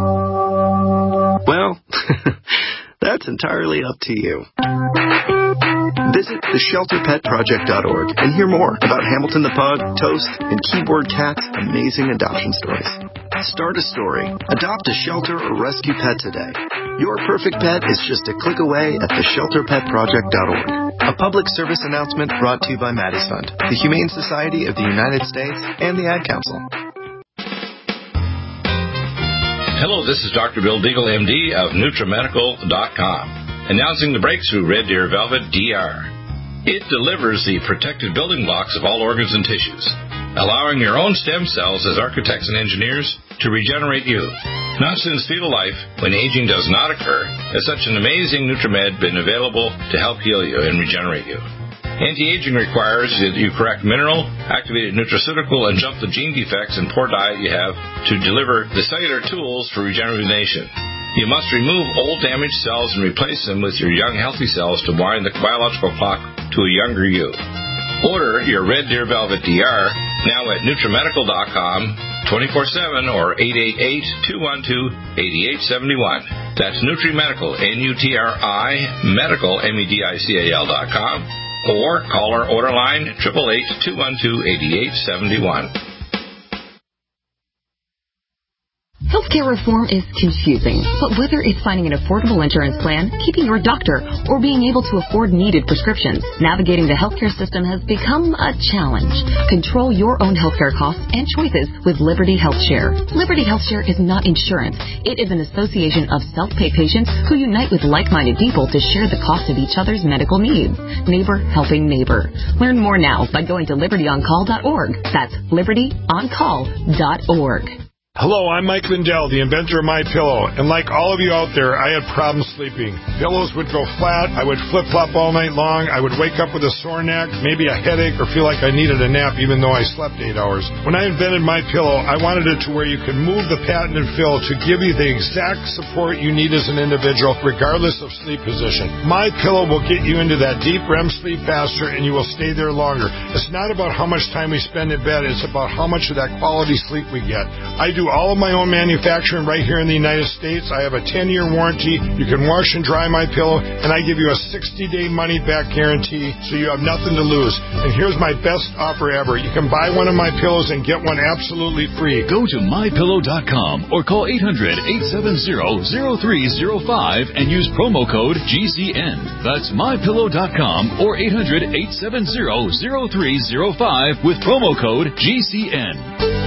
Well, that's entirely up to you. Visit the shelter pet project dot org and hear more about Hamilton the Pug, Toast, and Keyboard Cat's amazing adoption stories. Start a story. Adopt a shelter or rescue pet today. Your perfect pet is just a click away at the shelter pet project dot org. A public service announcement brought to you by Maddie's Fund, the Humane Society of the United States, and the Ad Council. Hello, this is Doctor Bill Deagle, M D of Nutramedical dot com, announcing the breakthrough Red Deer Velvet D R. It delivers the protected building blocks of all organs and tissues, allowing your own stem cells as architects and engineers to regenerate you. Not since fetal life, when aging does not occur, has such an amazing Nutramed been available to help heal you and regenerate you. Anti-aging requires that you correct mineral, activated nutraceutical, and jump the gene defects and poor diet you have to deliver the cellular tools for regeneration. You must remove old damaged cells and replace them with your young healthy cells to wind the biological clock to a younger you. Order your Red Deer Velvet D R now at Nutramedical dot com, twenty-four seven or eight eight eight, two one two, eight eight seven one. That's Nutrimedical, N U T R I, medical, M E D I C A L dot com. Or call our order line, eight eight eight, two one two, eight eight seven one. Health Healthcare reform is confusing, but whether it's finding an affordable insurance plan, keeping your doctor, or being able to afford needed prescriptions, navigating the healthcare system has become a challenge. Control your own healthcare costs and choices with Liberty HealthShare. Liberty HealthShare is not insurance. It is an association of self-pay patients who unite with like-minded people to share the cost of each other's medical needs. Neighbor helping neighbor. Learn more now by going to liberty on call dot org. That's liberty on call dot org. Hello, I'm Mike Lindell, the inventor of MyPillow, and like all of you out there, I had problems sleeping. Pillows would go flat, I would flip-flop all night long, I would wake up with a sore neck, maybe a headache, or feel like I needed a nap even though I slept eight hours. When I invented MyPillow, I wanted it to where you could move the patented fill to give you the exact support you need as an individual, regardless of sleep position. MyPillow will get you into that deep R E M sleep faster, and you will stay there longer. It's not about how much time we spend in bed, it's about how much of that quality sleep we get. I do all of my own manufacturing right here in the United States. I have a ten-year warranty. You can wash and dry my pillow, and I give you a sixty-day money-back guarantee, so you have nothing to lose. And here's my best offer ever. You can buy one of my pillows and get one absolutely free. Go to my pillow dot com or call eight hundred, eight seven zero, zero three zero five and use promo code G C N. That's my pillow dot com or eight hundred, eight seven zero, zero three zero five with promo code G C N.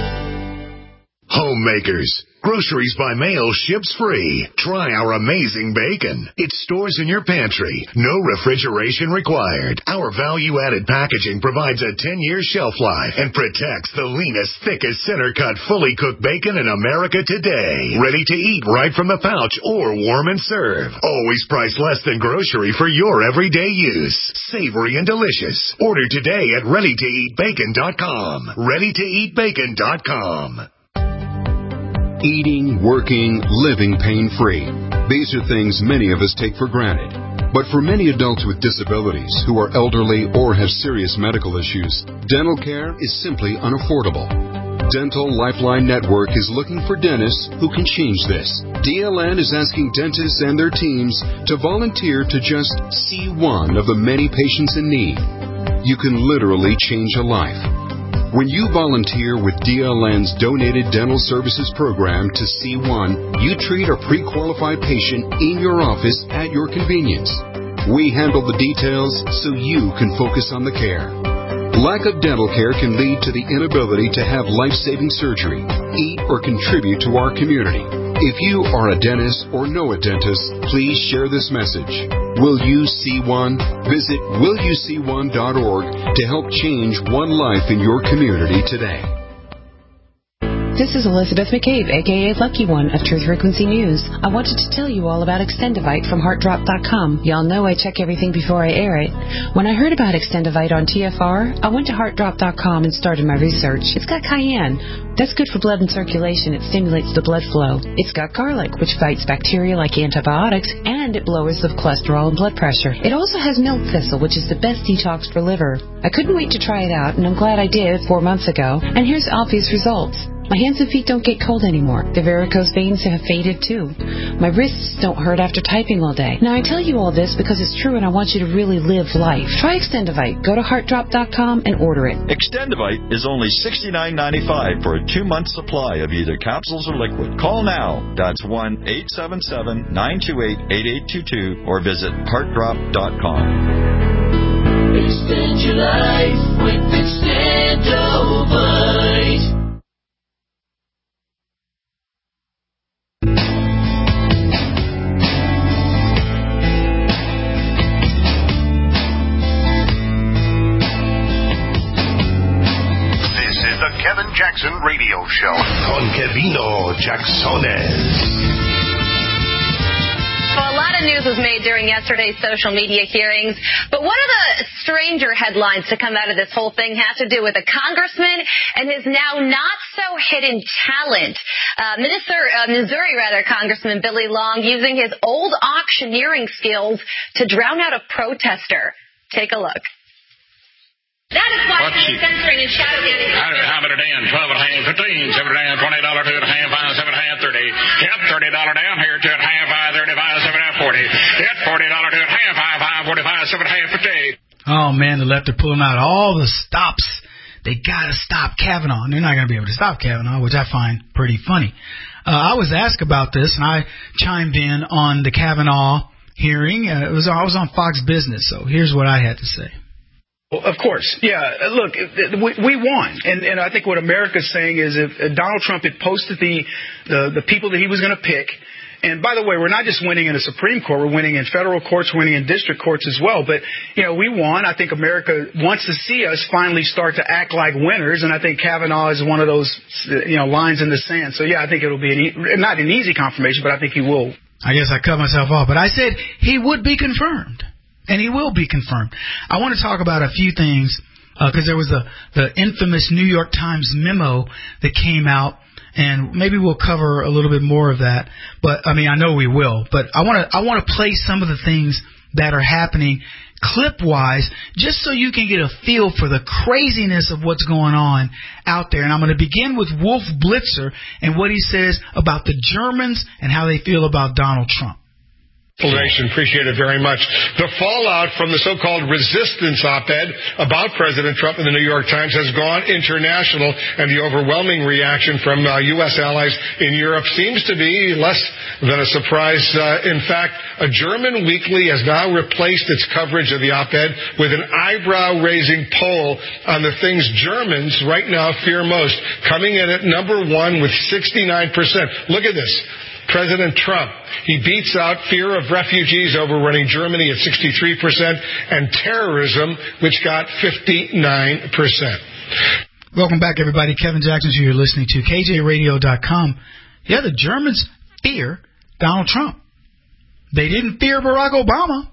Homemakers. Groceries by mail ships free. Try our amazing bacon. It stores in your pantry. No refrigeration required. Our value-added packaging provides a ten-year shelf life and protects the leanest, thickest center-cut, fully cooked bacon in America today. Ready to eat right from the pouch or warm and serve. Always priced less than grocery for your everyday use. Savory and delicious. Order today at ready to eat bacon dot com. ready to eat bacon dot com. Eating, working, living pain-free. These are things many of us take for granted. But for many adults with disabilities who are elderly or have serious medical issues, dental care is simply unaffordable. Dental Lifeline Network is looking for dentists who can change this. D L N is asking dentists and their teams to volunteer to just see one of the many patients in need. You can literally change a life. When you volunteer with D L N's Donated Dental Services Program to C one, you treat a pre-qualified patient in your office at your convenience. We handle the details so you can focus on the care. Lack of dental care can lead to the inability to have life-saving surgery, eat, or contribute to our community. If you are a dentist or know a dentist, please share this message. Will you see one? Visit will you see one dot org to help change one life in your community today. This is Elizabeth McCabe, a k a. Lucky One of Truth Frequency News. I wanted to tell you all about Extendivite from heart drop dot com. Y'all know I check everything before I air it. When I heard about Extendivite on T F R, I went to heart drop dot com and started my research. It's got cayenne. That's good for blood and circulation. It stimulates the blood flow. It's got garlic, which fights bacteria like antibiotics, and it lowers the cholesterol and blood pressure. It also has milk thistle, which is the best detox for liver. I couldn't wait to try it out, and I'm glad I did four months ago. And here's obvious results. My hands and feet don't get cold anymore. The varicose veins have faded too. My wrists don't hurt after typing all day. Now I tell you all this because it's true and I want you to really live life. Try Extendivite. Go to heart drop dot com and order it. Extendivite is only sixty-nine ninety-five for a two-month supply of either capsules or liquid. Call now. That's one eight seven seven, nine two eight, eight eight two two or visit heart drop dot com. Extend your life with Extendivite. Kevin Jackson Radio Show. Con Kevino Jacksones. Well, a lot of news was made during yesterday's social media hearings, but one of the stranger headlines to come out of this whole thing has to do with a congressman and his now not-so-hidden talent. Uh, Minister, uh, Missouri, rather, Congressman Billy Long using his old auctioneering skills to drown out a protester. Take a look. That is why he's censoring and shadow banning. How about a damn twelve and a half, fifteen, seven and a half, twenty dollar, two and a half, five, seven and a half, thirty. Yep, thirty dollar down here, two and a half, five, thirty, five, seven and a half, forty. Yep, forty dollar, two and a half, five, five, forty, five, seven and a half, fifty. Oh man, the left are pulling out all the stops. They gotta stop Kavanaugh. They're not gonna be able to stop Kavanaugh, which I find pretty funny. Uh, I was asked about this, and I chimed in on the Kavanaugh hearing. Uh, it was I was on Fox Business, so here's what I had to say. Well, of course. Yeah, look, we, we won. And, and I think what America's saying is if Donald Trump had posted the, the, the people that he was going to pick, and by the way, we're not just winning in the Supreme Court, we're winning in federal courts, winning in district courts as well. But, you know, we won. I think America wants to see us finally start to act like winners, and I think Kavanaugh is one of those, you know, lines in the sand. So, yeah, I think it'll be an e- not an easy confirmation, but I think he will. I guess I cut myself off, but I said he would be confirmed, and he will be confirmed. I want to talk about a few things because uh, there was the, the infamous New York Times memo that came out. And maybe we'll cover a little bit more of that. But, I mean, I know we will. But I want to I want to play some of the things that are happening clip-wise just so you can get a feel for the craziness of what's going on out there. And I'm going to begin with Wolf Blitzer and what he says about the Germans and how they feel about Donald Trump. Appreciate it very much. The fallout from the so-called resistance op-ed about President Trump in the New York Times has gone international, and the overwhelming reaction from uh, U S allies in Europe seems to be less than a surprise. Uh, in fact, a German weekly has now replaced its coverage of the op-ed with an eyebrow-raising poll on the things Germans right now fear most, coming in at number one with sixty-nine percent. Look at this. President Trump, he beats out fear of refugees overrunning Germany at sixty-three percent and terrorism, which got fifty-nine percent. Welcome back, everybody. Kevin Jackson, who you're listening to, K J radio dot com. Yeah, the Germans fear Donald Trump. They didn't fear Barack Obama.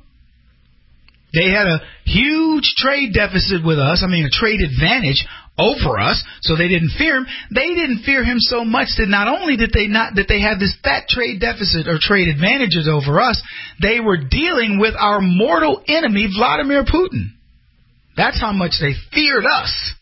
They had a huge trade deficit with us, I mean a trade advantage over us, so they didn't fear him. They didn't fear him so much that not only did they not that they had this fat trade deficit or trade advantages over us, they were dealing with our mortal enemy, Vladimir Putin. That's how much they feared us.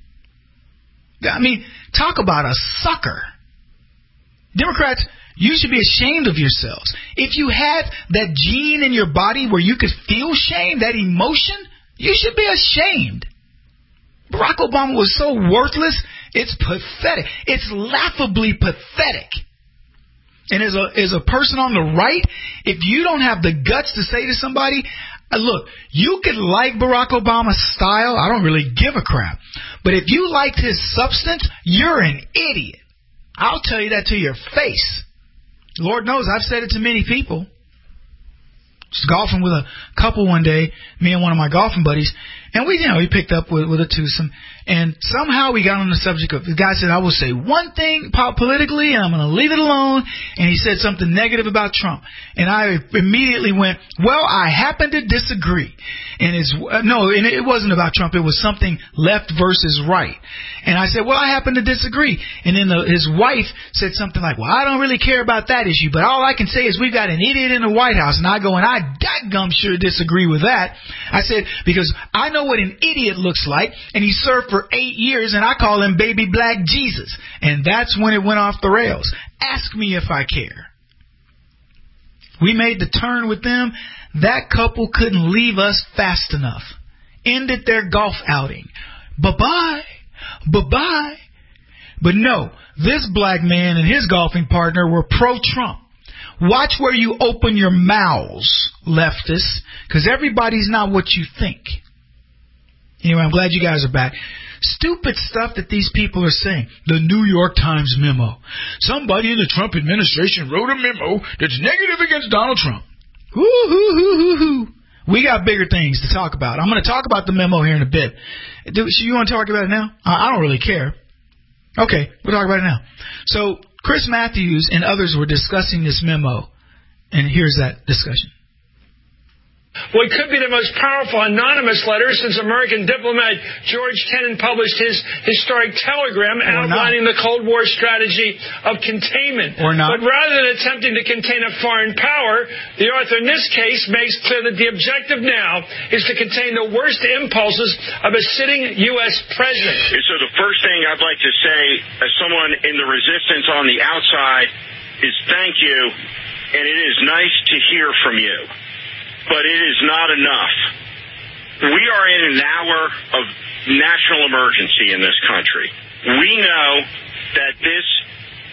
I mean, talk about a sucker. Democrats, you should be ashamed of yourselves. If you had that gene in your body where you could feel shame, that emotion, you should be ashamed. Barack Obama was so worthless, it's pathetic. It's laughably pathetic. And as a as a person on the right, if you don't have the guts to say to somebody, look, you could like Barack Obama's style, I don't really give a crap. But if you liked his substance, you're an idiot. I'll tell you that to your face. Lord knows I've said it to many people. Just golfing with a couple one day, me and one of my golfing buddies, and we, you know, we picked up with, with a twosome, and somehow we got on the subject of, the guy said, I will say one thing politically, and I'm going to leave it alone, and he said something negative about Trump, and I immediately went, well, I happen to disagree, and it's, no, and it wasn't about Trump, it was something left versus right, and I said, well, I happen to disagree, and then the, his wife said something like, well, I don't really care about that issue, but all I can say is we've got an idiot in the White House, and I go, and I dadgum sure disagree with that. I said, because I know what an idiot looks like, and he served for eight years, and I call him baby black Jesus. And that's when it went off the rails. Ask me if I care. We made the turn with them. That couple couldn't leave us fast enough. Ended their golf outing. Bye-bye. Bye-bye. But no, this black man and his golfing partner were pro-Trump. Watch where you open your mouths, leftists, because everybody's not what you think. Anyway, I'm glad you guys are back. Stupid stuff that these people are saying. The New York Times memo. Somebody in the Trump administration wrote a memo that's negative against Donald Trump. Woo-hoo-hoo-hoo-hoo. We got bigger things to talk about. I'm going to talk about the memo here in a bit. Do so you want to talk about it now? I don't really care. Okay, we'll talk about it now. So Chris Matthews and others were discussing this memo, and here's that discussion. Well, it could be the most powerful anonymous letter since American diplomat George Kennan published his historic telegram outlining the Cold War strategy of containment. Or not. But rather than attempting to contain a foreign power, the author in this case makes clear that the objective now is to contain the worst impulses of a sitting U S president. So the first thing I'd like to say as someone in the resistance on the outside is thank you, and it is nice to hear from you. But it is not enough. We are in an hour of national emergency in this country. We know that this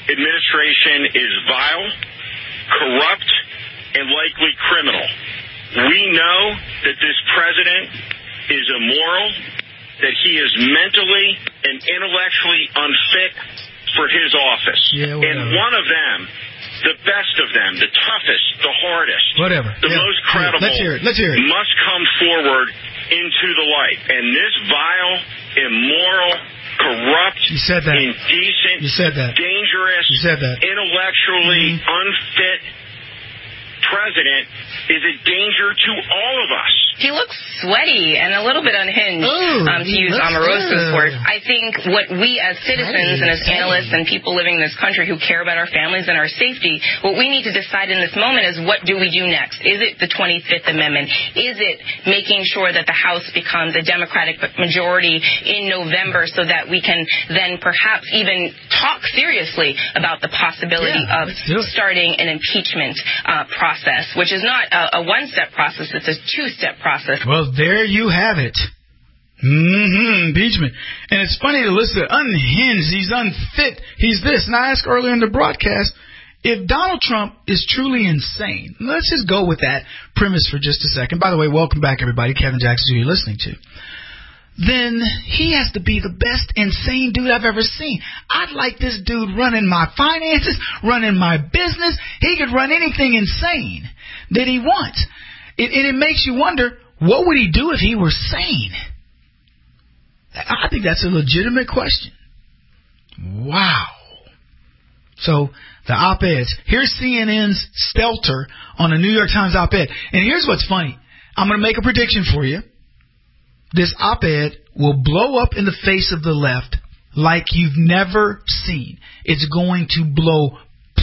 administration is vile, corrupt, and likely criminal. We know that this president is immoral, that he is mentally and intellectually unfit for his office. Yeah, and one of them, the best of them, the toughest, the hardest, whatever, the yeah. most credible, Let's hear it. Let's hear it. must come forward into the light. And this vile, immoral, corrupt, you said that. indecent, you said that. dangerous, you said that. intellectually mm-hmm. unfit president is a danger to all of us. He looks sweaty and a little bit unhinged, Ooh, um, to use Omarosa's good. word. I think what we as citizens and as analysts and people living in this country who care about our families and our safety, what we need to decide in this moment is what do we do next? Is it the twenty-fifth Amendment? Is it making sure that the House becomes a Democratic majority in November so that we can then perhaps even talk seriously about the possibility yeah, of starting an impeachment uh, process, which is not a, a one-step process, it's a two-step process. Well, there you have it. Mm-hmm, impeachment. And it's funny to listen to unhinged, he's unfit, he's this. And I asked earlier in the broadcast, if Donald Trump is truly insane, let's just go with that premise for just a second. By the way, welcome back, everybody. Kevin Jackson, who you're listening to. Then he has to be the best insane dude I've ever seen. I'd like this dude running my finances, running my business. He could run anything insane that he wants. It, and it makes you wonder, what would he do if he were sane? I think that's a legitimate question. Wow. So the op-eds. Here's C N N's Stelter on a New York Times op-ed. And here's what's funny. I'm going to make a prediction for you. This op-ed will blow up in the face of the left like you've never seen. It's going to blow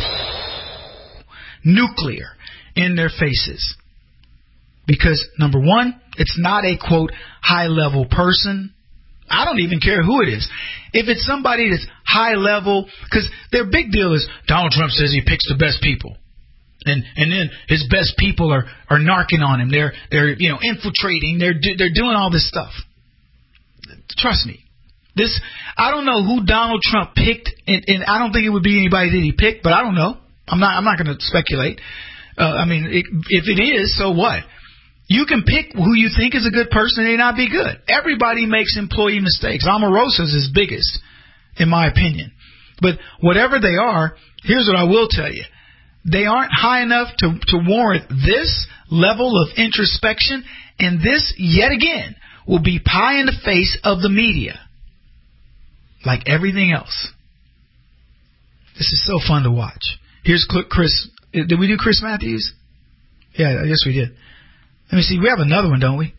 nuclear in their faces. Because, number one, it's not a, quote, high-level person. I don't even care who it is. If it's somebody that's high-level, because their big deal is Donald Trump says he picks the best people. And and then his best people are, are narking on him. They're, they're you know, infiltrating. They're, they're doing all this stuff. Trust me. This, I don't know who Donald Trump picked, and, and I don't think it would be anybody that he picked, but I don't know. I'm not, I'm not going to speculate. Uh, I mean, it, if it is, so what? You can pick who you think is a good person and they not be good. Everybody makes employee mistakes. Omarosa's is biggest, in my opinion. But whatever they are, here's what I will tell you. They aren't high enough to, to warrant this level of introspection, and this, yet again, will be pie in the face of the media. Like everything else. This is so fun to watch. Here's Chris. Did we do Chris Matthews? Yeah, I guess we did. Let me see. We have another one, don't we?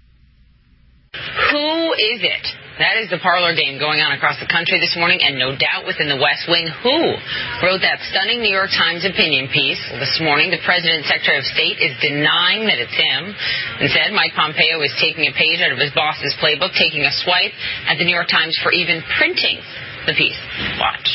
Who is it? That is the parlor game going on across the country this morning, and no doubt within the West Wing. Who wrote that stunning New York Times opinion piece this morning? The President's Secretary of State is denying that it's him. Instead, Mike Pompeo is taking a page out of his boss's playbook, taking a swipe at the New York Times for even printing the piece. Watch.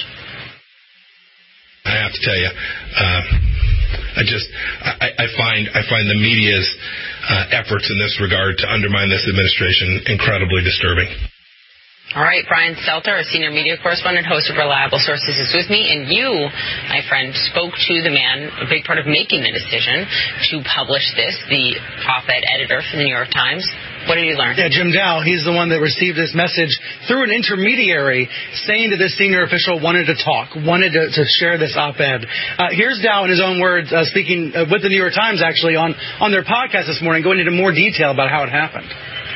I have to tell you, uh, I just I, I find I find the media's uh, efforts in this regard to undermine this administration incredibly disturbing. All right, Brian Stelter, a senior media correspondent, host of Reliable Sources, is with me. And you, my friend, spoke to the man, a big part of making the decision to publish this, the op-ed editor for the New York Times. What did you learn? Yeah, Jim Dow, he's the one that received this message through an intermediary saying that this senior official wanted to talk, wanted to, to share this op-ed. Uh, here's Dow in his own words, uh, speaking uh, with the New York Times, actually, on, on their podcast this morning, going into more detail about how it happened.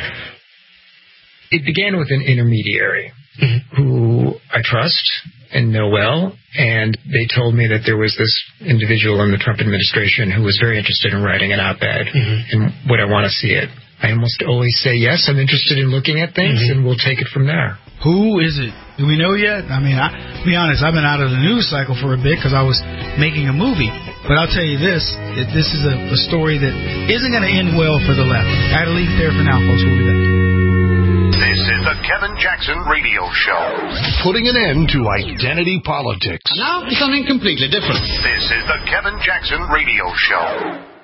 It began with an intermediary mm-hmm. who I trust and know well, and they told me that there was this individual in the Trump administration who was very interested in writing an op-ed, mm-hmm. and would I want to see it? I almost always say yes, I'm interested in looking at things, mm-hmm. and we'll take it from there. Who is it? Do we know yet? I mean, I, to be honest, I've been out of the news cycle for a bit because I was making a movie. But I'll tell you this, that this is a, a story that isn't going to end well for the left. I had to leave it there for now, folks. We'll be back. This is the Kevin Jackson Radio Show. Putting an end to identity politics. Now, something completely different. This is the Kevin Jackson Radio Show.